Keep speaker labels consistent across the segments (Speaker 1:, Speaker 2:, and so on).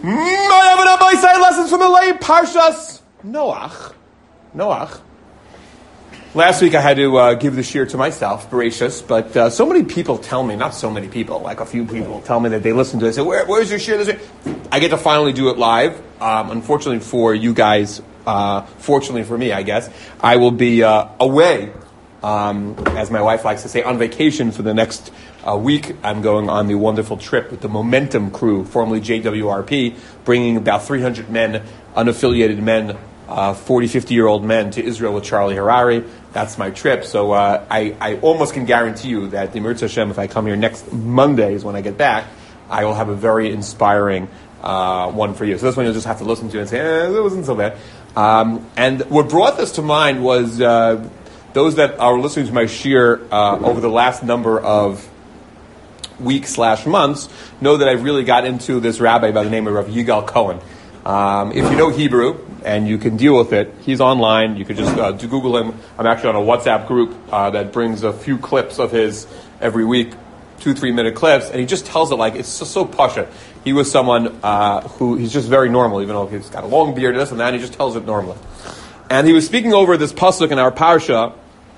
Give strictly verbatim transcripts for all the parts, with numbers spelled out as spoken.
Speaker 1: Lessons from the late Parshas Noach. Noach. Last week I had to uh, give the shir to myself, Bereshis, but uh, so many people tell me, not so many people, like a few people tell me that they listen to it. They say, Where, where's your shir? This I get to finally do it live. Um, unfortunately for you guys, uh, fortunately for me, I guess, I will be uh, away, um, as my wife likes to say, on vacation for the next uh, week. I'm going on the wonderful trip with the Momentum crew, formerly J W R P, bringing about three hundred men, unaffiliated men, uh, forty, fifty-year-old men to Israel with Charlie Harari. That's my trip. So uh, I, I almost can guarantee you that the Mirza Hashem, if I come here next Monday is when I get back, I will have a very inspiring uh, one for you. So this one you'll just have to listen to and say, eh, it wasn't so bad. Um, and what brought this to mind was uh, those that are listening to my shir uh, over the last number of weeks slash months know that I've really got into this rabbi by the name of Rav Yigal Cohen. Um, if you know Hebrew and you can deal with it, he's online. You could just uh, do Google him. I'm actually on a WhatsApp group uh, that brings a few clips of his every week, two, three minute clips, and he just tells it like it's just so pasha. He was someone uh, who he's just very normal, even though he's got a long beard and this and that. And he just tells it normally. And he was speaking over this pasuk in our parsha.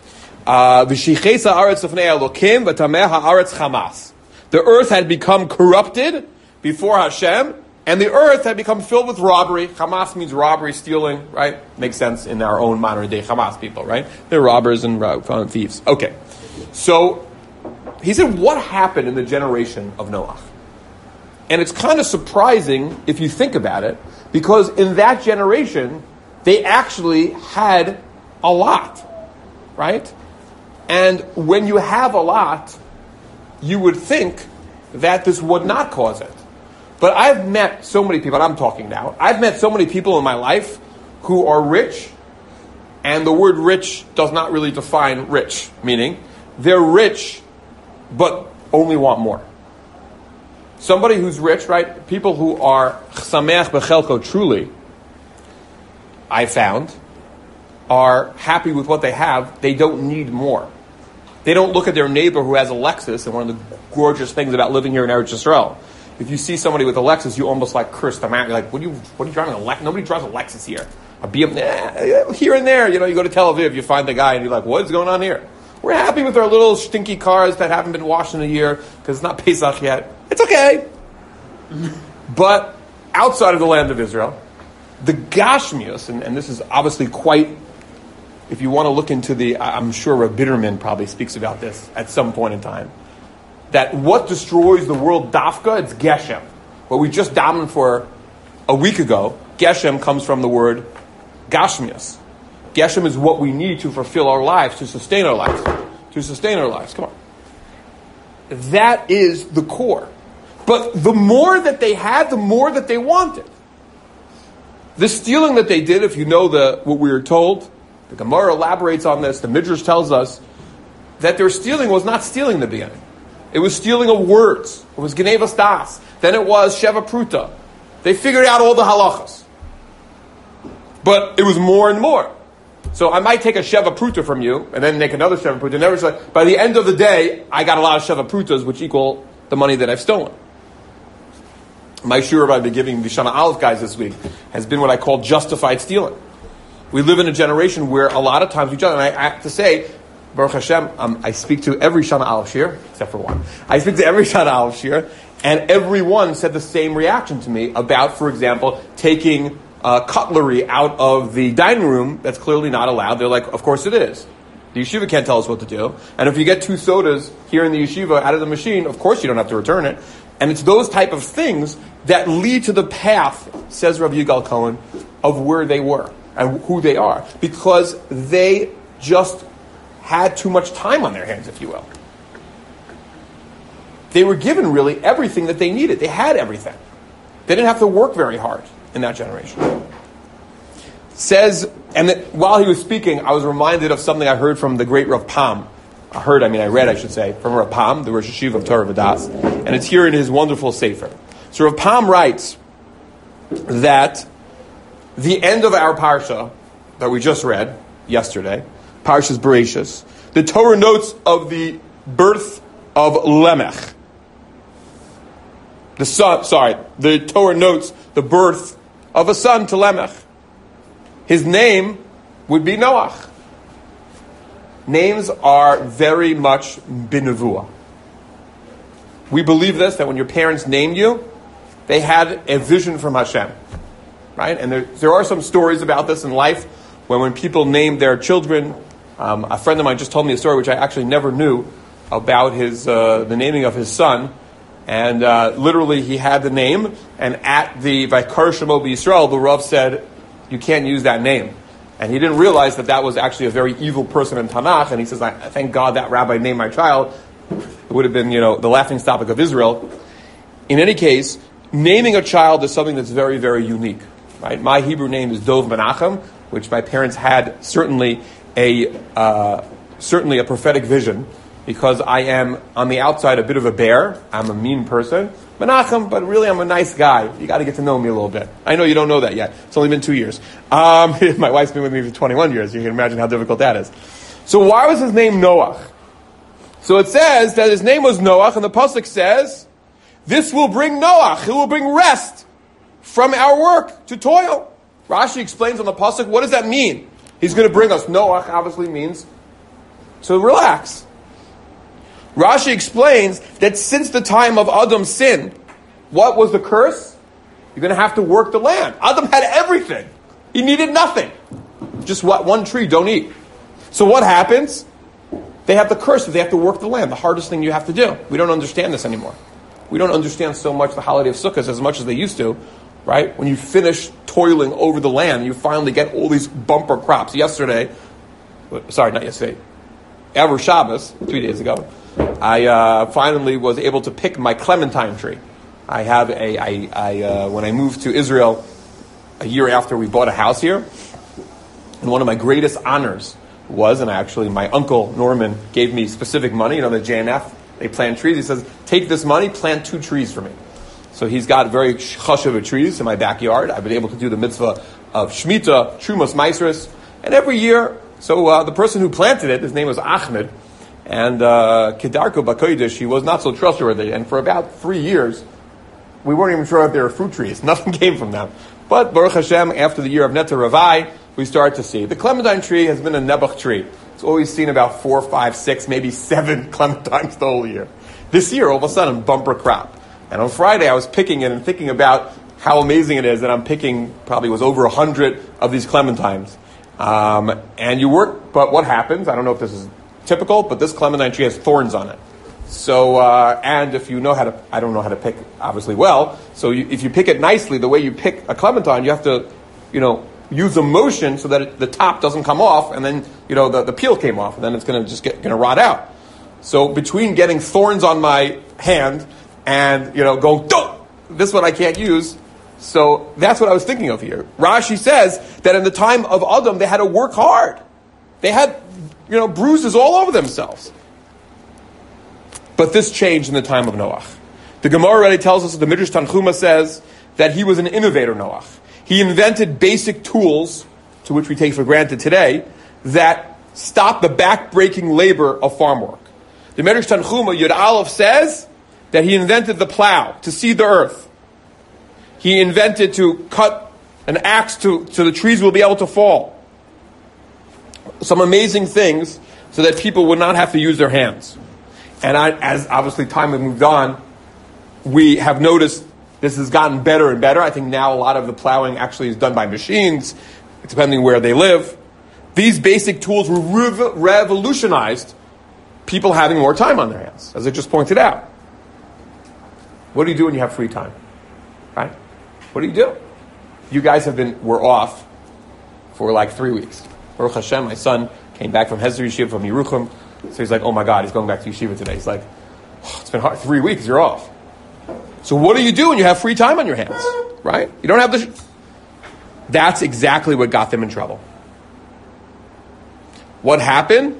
Speaker 1: Uh, V'shichesa aretz lefnei Elokim v'tameh haaretz chamas. The earth had become corrupted before Hashem, and the earth had become filled with robbery. Hamas means robbery, stealing, right? Makes sense in our own modern day Hamas people, right? They're robbers and uh, thieves. Okay. So, he said, what happened in the generation of Noach? And it's kind of surprising if you think about it, because in that generation, they actually had a lot, right? And when you have a lot, you would think that this would not cause it. But I've met so many people, and I'm talking now, I've met so many people in my life who are rich, and the word rich does not really define rich, meaning they're rich, but only want more. Somebody who's rich, right, people who are sameach bechelko truly, I found, are happy with what they have, they don't need more. They don't look at their neighbor who has a Lexus, and one of the gorgeous things about living here in Eretz Yisrael, if you see somebody with a Lexus, you almost like curse them out. You're like, what are you, what are you driving a Lexus? Nobody drives a Lexus here. A B M W, here and there. You know, you go to Tel Aviv, you find the guy, and you're like, what's going on here? We're happy with our little stinky cars that haven't been washed in a year, because it's not Pesach yet. It's okay. But outside of the land of Israel, the Gashmius, and, and this is obviously quite, if you want to look into the, I'm sure Reb Bitterman probably speaks about this at some point in time, that what destroys the world dafka, it's Geshem. What we just davened for a week ago, Geshem comes from the word Gashmius. Geshem is what we need to fulfill our lives, to sustain our lives. To sustain our lives. Come on. That is the core. But the more that they had, the more that they wanted. The stealing that they did, if you know the what we were told, the Gemara elaborates on this, the Midrash tells us that their stealing was not stealing in the beginning. It was stealing of words. It was Genevas Das. Then it was Sheva Pruta. They figured out all the halachas. But it was more and more. So I might take a Sheva Pruta from you, and then make another Sheva Pruta. Never say, by the end of the day, I got a lot of Sheva Prutas, which equal the money that I've stolen. My shur I've been giving the Shana Aleph guys this week has been what I call justified stealing. We live in a generation where a lot of times we judge, and I, I have to say, Baruch Hashem, um, I speak to every Shana Aleph shir, except for one. I speak to every Shana Aleph shir, and everyone said the same reaction to me about, for example, taking uh, cutlery out of the dining room that's clearly not allowed. They're like, of course it is. The yeshiva can't tell us what to do. And if you get two sodas here in the yeshiva out of the machine, of course you don't have to return it. And it's those type of things that lead to the path, says Rav Yigal Cohen, of where they were and who they are. Because they just had too much time on their hands, if you will. They were given really everything that they needed. They had everything. They didn't have to work very hard in that generation. Says, and that while he was speaking, I was reminded of something I heard from the great Rav Pam. I heard, I mean, I read, I should say, from Rav Pam, the Rosh Hashiva of Torah V'das, and it's here in his wonderful Sefer. So Rav Pam writes that the end of our parsha that we just read yesterday, Parshas Bereshis, the Torah notes of the birth of Lemech. The son, sorry, the Torah notes the birth of a son to Lamech. His name would be Noach. Names are very much binavua. We believe this, that when your parents named you, they had a vision from Hashem. Right? And there, there are some stories about this in life, when when people named their children. Um, a friend of mine just told me a story which I actually never knew about his uh, the naming of his son. And uh, literally he had the name, and at the Vaikar Shemo B'Yisrael, the Rav said, you can't use that name. And he didn't realize that that was actually a very evil person in Tanakh, and he says, I thank God that rabbi named my child. It would have been, you know, the laughingstock of Israel. In any case, naming a child is something that's very, very unique. Right? My Hebrew name is Dov Menachem, which my parents had certainly a uh, certainly a prophetic vision, because I am on the outside a bit of a bear. I'm a mean person, Menachem, but really I'm a nice guy. You got to get to know me a little bit. I know you don't know that yet. It's only been two years. Um, my wife's been with me for twenty-one years. You can imagine how difficult that is. So why was his name Noach? So it says that his name was Noach, and the pasuk says, "This will bring Noach. It will bring rest from our work to toil." Rashi explains on the pasuk, what does that mean? He's going to bring us. Noach obviously means to relax. Rashi explains that since the time of Adam's sin, what was the curse? You're going to have to work the land. Adam had everything. He needed nothing. Just what one tree, don't eat. So what happens? They have the curse that they have to work the land, the hardest thing you have to do. We don't understand this anymore. We don't understand so much the holiday of Sukkot as much as they used to, right? When you finish toiling over the land, you finally get all these bumper crops. Yesterday, sorry, not yesterday, Ever Shabbos, three days ago, I uh, finally was able to pick my clementine tree. I have a, I, I uh, when I moved to Israel a year after we bought a house here, and one of my greatest honors was, and actually my uncle Norman gave me specific money, you know, the J N F, they plant trees. He says, take this money, plant two trees for me. So he's got very chashuva trees in my backyard. I've been able to do the mitzvah of Shemitah, Trumas Maisris, and every year, so uh, the person who planted it, his name was Ahmed, and uh, Kedarko Bakoidish, he was not so trustworthy, and for about three years, we weren't even sure if they were fruit trees. Nothing came from them. But Baruch Hashem, after the year of Neta Ravai, we started to see. The clementine tree has been a Nebuch tree. It's always seen about four, five, six, maybe seven clementines the whole year. This year, all of a sudden, bumper crop. And on Friday, I was picking it and thinking about how amazing it is that I'm picking, probably was over a hundred of these clementines. Um, and you work, but what happens? I don't know if this is typical, but this clementine tree has thorns on it. So, uh, and if you know how to, I don't know how to pick, obviously, well, so you, if you pick it nicely, the way you pick a clementine, you have to, you know, use a motion so that it, the top doesn't come off, and then, you know, the, the peel came off, and then it's going to just get, going to rot out. So between getting thorns on my hand and, you know, going, don't, this one I can't use. So that's what I was thinking of here. Rashi says that in the time of Adam, they had to work hard. They had, you know, bruises all over themselves. But this changed in the time of Noach. The Gemara already tells us, the Midrash Tanchuma says, that he was an innovator, Noach. He invented basic tools, to which we take for granted today, that stop the back-breaking labor of farm work. The Midrash Tanchuma, Yud Aleph, says that he invented the plow to seed the earth. He invented to cut an axe to, so the trees will be able to fall. Some amazing things so that people would not have to use their hands. And I, as obviously time has moved on, we have noticed this has gotten better and better. I think now a lot of the plowing actually is done by machines, depending where they live. These basic tools were rev- revolutionized people having more time on their hands, as I just pointed out. What do you do when you have free time? Right? What do you do? You guys have been, were off for like three weeks. Baruch Hashem, my son came back from Hesder Yeshiva from Yerucham. So he's like, oh my God, he's going back to Yeshiva today. He's like, oh, it's been hard. Three weeks, you're off. So what do you do when you have free time on your hands? Right? You don't have the... Sh- That's exactly what got them in trouble. What happened?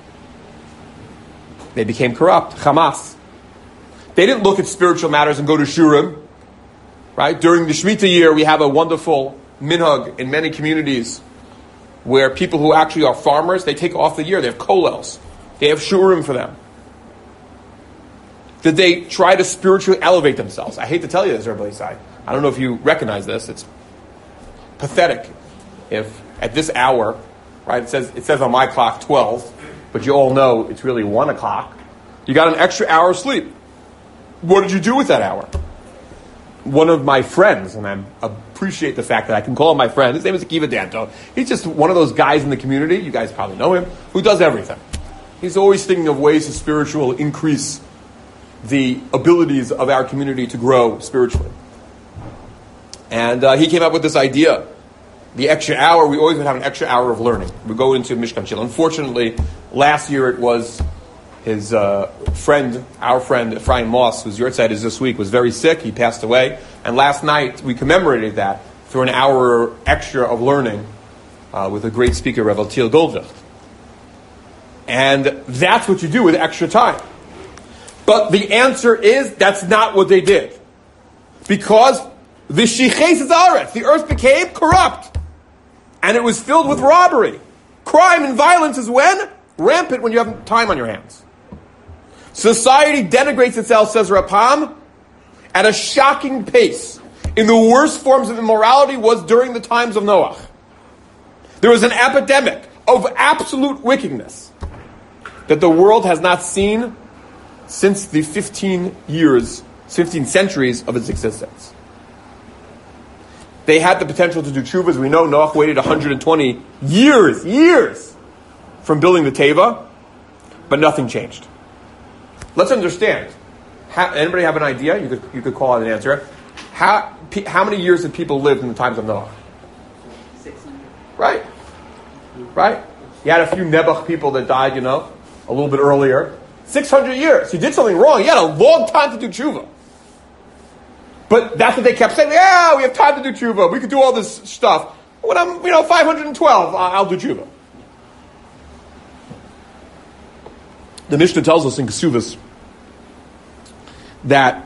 Speaker 1: They became corrupt. Hamas. They didn't look at spiritual matters and go to Shurim. Right? During the Shemitah year, we have a wonderful minhag in many communities where people who actually are farmers, they take off the year. They have kollels. They have shurim for them. Did they try to spiritually elevate themselves? I hate to tell you this, Rabbi Isai. I don't know if you recognize this. It's pathetic if at this hour, right, it says it says on my clock twelve, but you all know it's really one o'clock. You got an extra hour of sleep. What did you do with that hour? One of my friends, and I appreciate the fact that I can call him my friend, his name is Akiva Danto. He's just one of those guys in the community, you guys probably know him, who does everything. He's always thinking of ways to spiritual increase the abilities of our community to grow spiritually. And uh, he came up with this idea. The extra hour, we always would have an extra hour of learning. We go into Mishkan Shil. Unfortunately, last year it was his uh, friend, our friend Ephraim Moss, whose yahrzeit is this week, was very sick. He passed away. And last night we commemorated that through an hour extra of learning uh, with a great speaker, Rev. Altiel Goldrecht. And that's what you do with extra time. But the answer is that's not what they did. Because the Shiches Zaaretz, the earth became corrupt. And it was filled with robbery. Crime and violence is when? Rampant when you have time on your hands. Society denigrates itself, says Rapam, at a shocking pace. In the worst forms of immorality was during the times of Noah. There was an epidemic of absolute wickedness that the world has not seen since the fifteen years, fifteen centuries of its existence. They had the potential to do tshuva. As we know, Noah waited one hundred twenty years, years from building the Teva, but nothing changed. Let's understand. How, anybody have an idea? You could you could call out an answer. How how many years did people live in the times of Noah?
Speaker 2: six hundred.
Speaker 1: Right. Right. You had a few Nebuch people that died, you know, a little bit earlier. six hundred years. You did something wrong. You had a long time to do tshuva. But that's what they kept saying. Yeah, we have time to do tshuva. We could do all this stuff. When I'm, you know, five hundred twelve, I'll do tshuva. The Mishnah tells us in Kesuvos that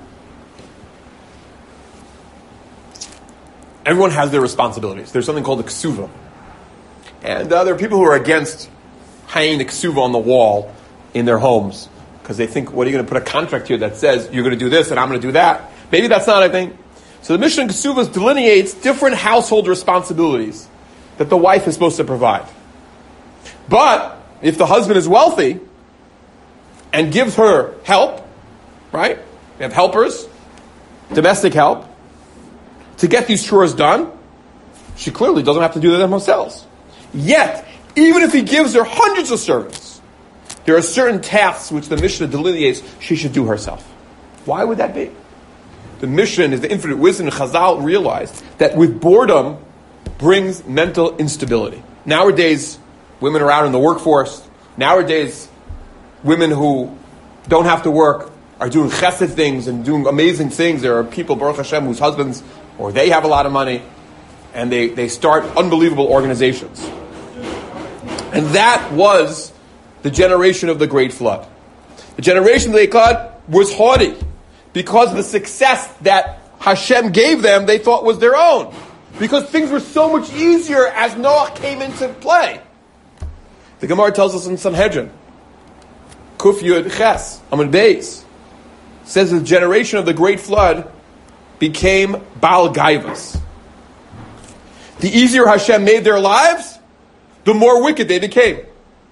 Speaker 1: everyone has their responsibilities. There's something called a Kesuva. And uh, there are people who are against hanging the Kesuva on the wall in their homes because they think, what are you going to put a contract here that says you're going to do this and I'm going to do that? Maybe that's not a thing. So the Mishnah in Kesuvos delineates different household responsibilities that the wife is supposed to provide. But if the husband is wealthy and gives her help, right? We have helpers, domestic help, to get these chores done, she clearly doesn't have to do them herself. Yet, even if he gives her hundreds of servants, there are certain tasks which the Mishnah delineates she should do herself. Why would that be? The Mishnah is the infinite wisdom, and Chazal realized that with boredom brings mental instability. Nowadays, women are out in the workforce. Nowadays, women who don't have to work are doing chesed things and doing amazing things. There are people, Baruch Hashem, whose husbands, or they have a lot of money, and they, they start unbelievable organizations. And that was the generation of the Great Flood. The generation of the Great Flood was haughty. Because of the success that Hashem gave them, they thought was their own. Because things were so much easier as Noah came into play. The Gemara tells us in Sanhedrin, Kuf Yud Ches, Amud Beis, says the generation of the Great Flood became Baal Gaivas. The easier Hashem made their lives, the more wicked they became.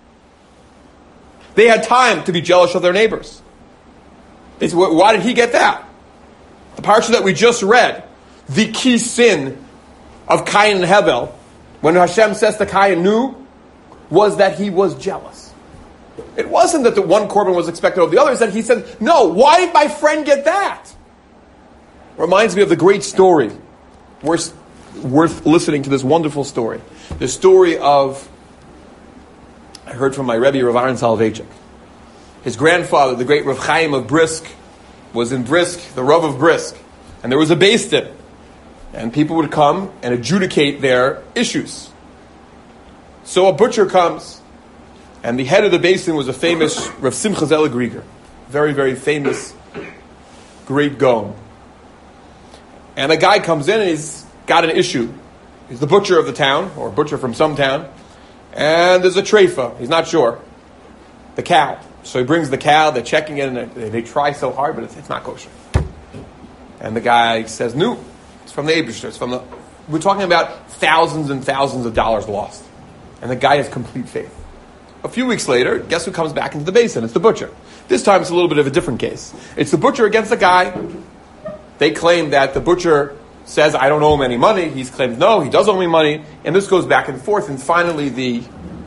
Speaker 1: They had time to be jealous of their neighbors. They said, why did he get that? The parsha that we just read, the key sin of Cain and Hevel, when Hashem says to Cain, knew, was that he was jealous. It wasn't that the one korban was expected of the other. It's that he said, no, why did my friend get that? Reminds me of the great story. Worth, worth listening to this wonderful story. The story of, I heard from my Rebbe, Rav Aaron Soloveitchik. His grandfather, the great Rav Chaim of Brisk, was in Brisk, the Rav of Brisk. And there was a beis din. And people would come and adjudicate their issues. So a butcher comes, and the head of the beis din was a famous Rav Simcha Zelig Rieger. Very, very famous, great Gaon. And a guy comes in and he's got an issue. He's the butcher of the town, or butcher from some town. And there's a treifa. He's not sure. the cow. So he brings the cow, they're checking it, and they, they try so hard, but it's, it's not kosher. And the guy says, no, it's from the Eibishter. It's from the... We're talking about thousands and thousands of dollars lost. And the guy has complete faith. A few weeks later, guess who comes back into the basin? It's the butcher. This time it's a little bit of a different case. It's the butcher against the guy. They claim that the butcher says, I don't owe him any money. He claims, no, he does owe me money. And this goes back and forth. And finally the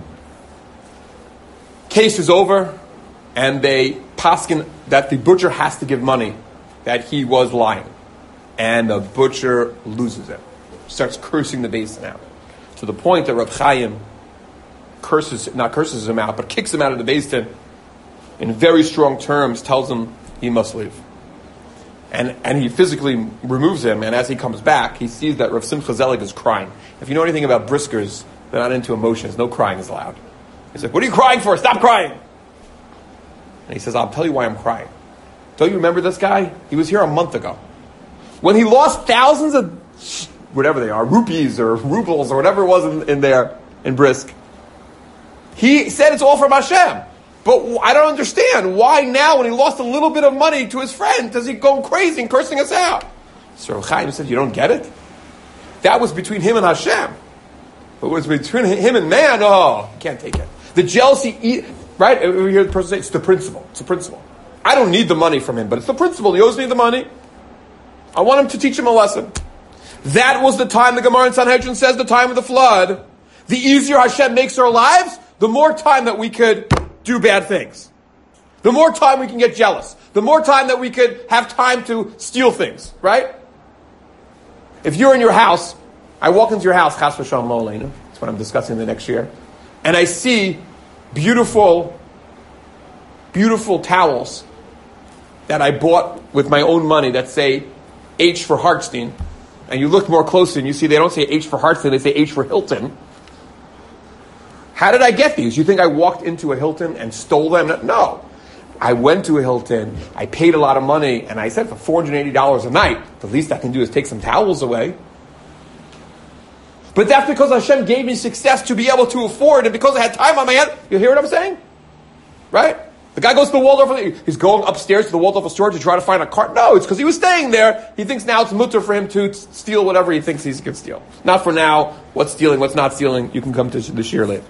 Speaker 1: case is over. And they paskin that the butcher has to give money, that he was lying. And the butcher loses it. Starts cursing the basin out. To the point that Reb Chaim curses, not curses him out, but kicks him out of the basin in very strong terms, tells him he must leave. And and he physically removes him, and as he comes back, he sees that Rav Simcha Zelig is crying. If you know anything about briskers, they're not into emotions. No crying is allowed. He's like, what are you crying for? Stop crying! And he says, I'll tell you why I'm crying. Don't you remember this guy? He was here a month ago. When he lost thousands of, whatever they are, rupees or rubles or whatever it was in, in there, in Brisk, he said it's all from Hashem. But I don't understand why now, when he lost a little bit of money to his friend, does he go crazy and cursing us out? So Chaim said, you don't get it? That was between him and Hashem. But it was between him and man, oh, you can't take it. The jealousy, right? We hear the person say, it's the principle. It's the principle. I don't need the money from him, but it's the principle. He owes me the money. I want him to teach him a lesson. That was the time, the Gemara in Sanhedrin says, the time of the flood. The easier Hashem makes our lives, the more time that we could do bad things. The more time we can get jealous. The more time that we could have time to steal things, right? If you're in your house, I walk into your house, Chas v'Shalom lo aleinu, that's what I'm discussing the next year, and I see beautiful, beautiful towels that I bought with my own money that say H for Hartstein, and you look more closely and you see they don't say H for Hartstein, they say H for Hilton. How did I get these? You think I walked into a Hilton and stole them? No. I went to a Hilton, I paid a lot of money, and I said for four hundred eighty dollars a night, the least I can do is take some towels away. But that's because Hashem gave me success to be able to afford, and because I had time on my hand. You hear what I'm saying? Right? The guy goes to the Waldorf, he's going upstairs to the Waldorf store to try to find a cart. No, it's because he was staying there. He thinks now it's mutter for him to steal whatever he thinks he can steal. Not for now. What's stealing, what's not stealing, you can come to the shir later.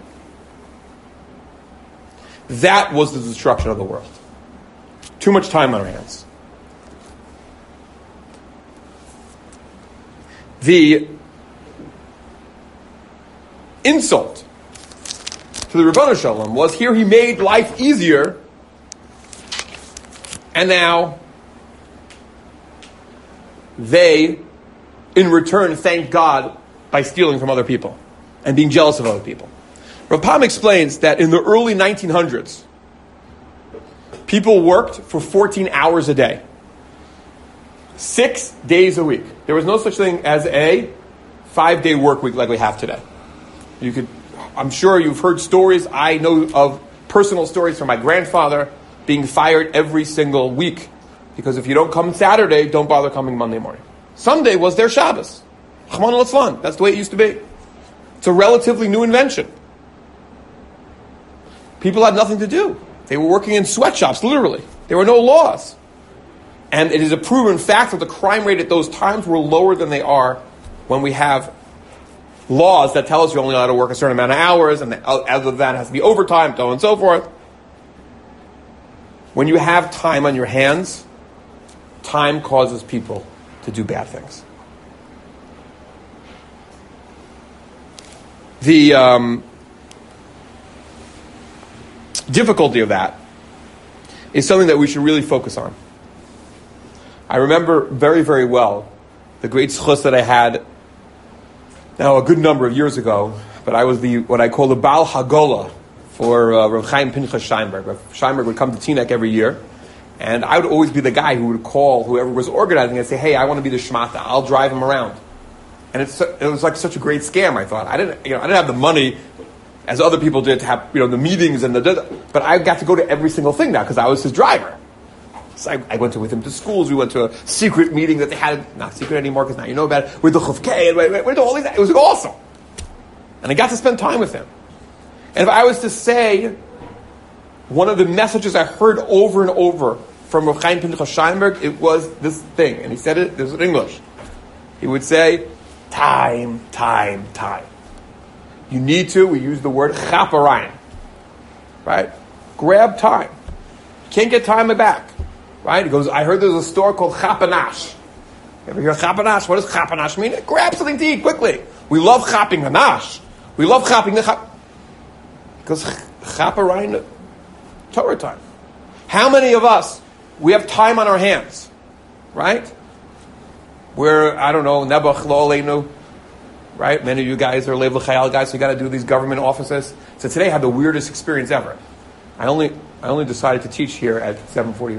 Speaker 1: That was the destruction of the world. Too much time on our hands. The insult to the Ribono Shel Olam was here he made life easier, and now they, in return, thank God by stealing from other people and being jealous of other people. Rav Pam explains that in the early nineteen hundreds, people worked for fourteen hours a day. Six days a week. There was no such thing as a five-day work week like we have today. You could, I'm sure you've heard stories. I know of personal stories from my grandfather being fired every single week because if you don't come Saturday, don't bother coming Monday morning. Sunday was their Shabbos. Chman al-Atzlan. That's the way it used to be. It's a relatively new invention. People had nothing to do. They were working in sweatshops, literally. There were no laws. And it is a proven fact that the crime rate at those times were lower than they are when we have laws that tell us you're only allowed to work a certain amount of hours, and other than that has to be overtime, so on and so forth. When you have time on your hands, time causes people to do bad things. The um, difficulty of that is something that we should really focus on. I remember very, very well the great schus that I had now a good number of years ago, but I was the what I call the Baal Hagola for uh, Rav Chaim Pinchas Steinberg. Rav Steinberg would come to Teaneck every year, and I would always be the guy who would call whoever was organizing and say, hey, I want to be the shmata. I'll drive him around. And it's, it was like such a great scam, I thought. I didn't, you know, I didn't have the money as other people did to have, you know, the meetings and the, but I got to go to every single thing now because I was his driver. So I, I went to, with him to schools. We went to a secret meeting that they had, not secret anymore because now you know about it, with the Chufkei, and we went to all these, it was one of the messages I heard over and over from Rav Chaim Pinchas Scheinberg, it was this thing, and he said it, this is in English. He would say, time, time, time. You need to, we use the word chaparayim, right? Grab time. Can't get time back, right? He goes, I heard there's a store called Chapanash. You ever hear Chapanash? What does Chapanash mean? Grab something to eat quickly. We love chapping hanash. We love chapping the chap. Because chaparayim, Torah time. How many of us, we have time on our hands, right? We're, I don't know, Nebuch Lo Aleinu, right? Many of you guys are Lev L'Chayal guys, so you got to do these government offices. So today I had the weirdest experience ever. I only I only decided to teach here at seven forty.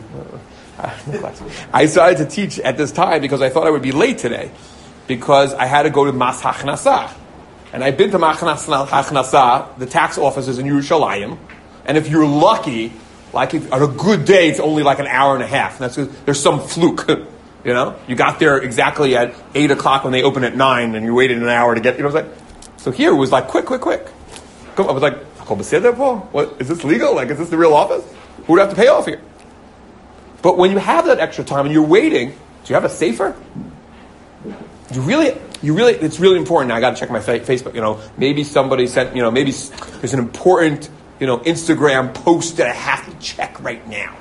Speaker 1: I decided to teach at this time because I thought I would be late today because I had to go to Mas Hachnasah. And I've been to Mas Hachnasah, the tax offices in Yerushalayim, and if you're lucky, like if, on a good day, it's only like an hour and a half. And that's 'cause there's some fluke. You know, you got there exactly at eight o'clock when they open at nine, and you waited an hour to get. You know what I'm saying? So here it was like quick, quick, quick. I was like, "What is this legal? Like, is this the real office? Who would have to pay off here?" But when you have that extra time and you're waiting, do you have a safer? You really, you really, it's really important. Now I got to check my fa- Facebook. You know, maybe somebody sent. You know, maybe there's an important, you know, Instagram post that I have to check right now.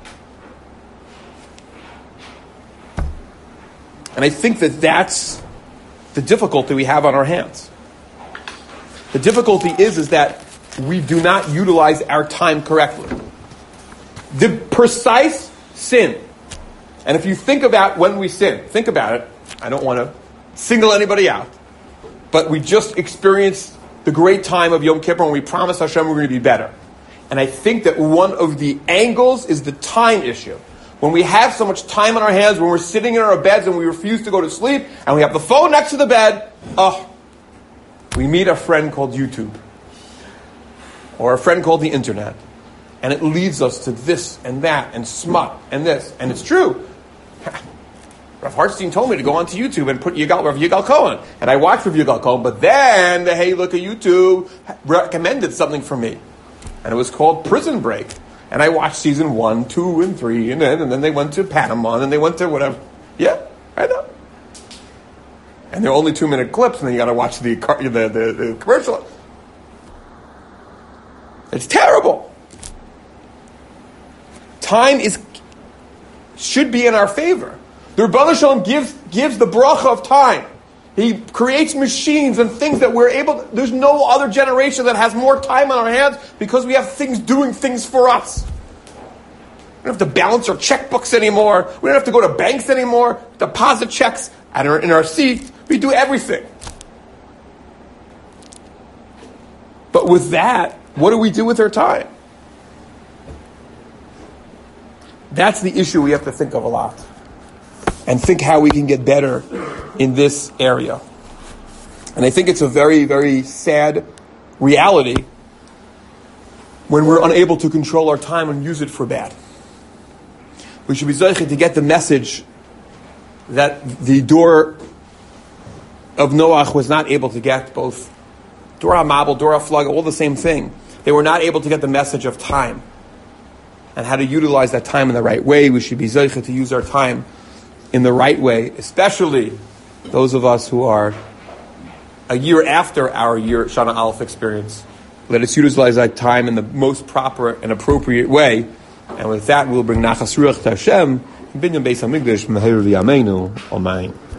Speaker 1: And I think that that's the difficulty we have on our hands. The difficulty is, is that we do not utilize our time correctly. The precise sin. And if you think about when we sin, think about it. I don't want to single anybody out. But we just experienced the great time of Yom Kippur when we promised Hashem we're going to be better. And I think that one of the angles is the time issue. When we have so much time on our hands, when we're sitting in our beds and we refuse to go to sleep, and we have the phone next to the bed, oh, we meet a friend called YouTube. Or a friend called the internet. And it leads us to this and that and smut and this. And it's true. Rav Hartstein told me to go onto YouTube and put Yigal, Rav Yigal Cohen. And I watched Rav Yigal Cohen, but then the Hey Look at YouTube recommended something for me. And it was called Prison Break. And I watched season one, two, and three, and then and then they went to Panama, and then they went to whatever. Yeah, I know. And they're only two-minute clips, and then you got to watch the, the, the, the commercial. It's terrible. Time is should be in our favor. The Rebbeinu Shalom gives gives the bracha of time. He creates machines and things that we're able to, there's no other generation that has more time on our hands because we have things doing things for us. We don't have to balance our checkbooks anymore. We don't have to go to banks anymore, deposit checks at our, in our seat. We do everything. But with that, what do we do with our time? That's the issue we have to think of a lot. And think how we can get better in this area. And I think it's a very, very sad reality when we're unable to control our time and use it for bad. We should be zeicher to get the message that the door of Noach was not able to get, both Dor HaMabel, Dor HaFlag, all the same thing. They were not able to get the message of time and how to utilize that time in the right way. We should be zeicher to use our time in the right way, especially those of us who are a year after our year Shana Aleph experience. Let us utilize that time in the most proper and appropriate way. And with that, we'll bring Nachas Ruach to Hashem. Binyan Beis HaMikdash, Meher V'Yameinu. Amen.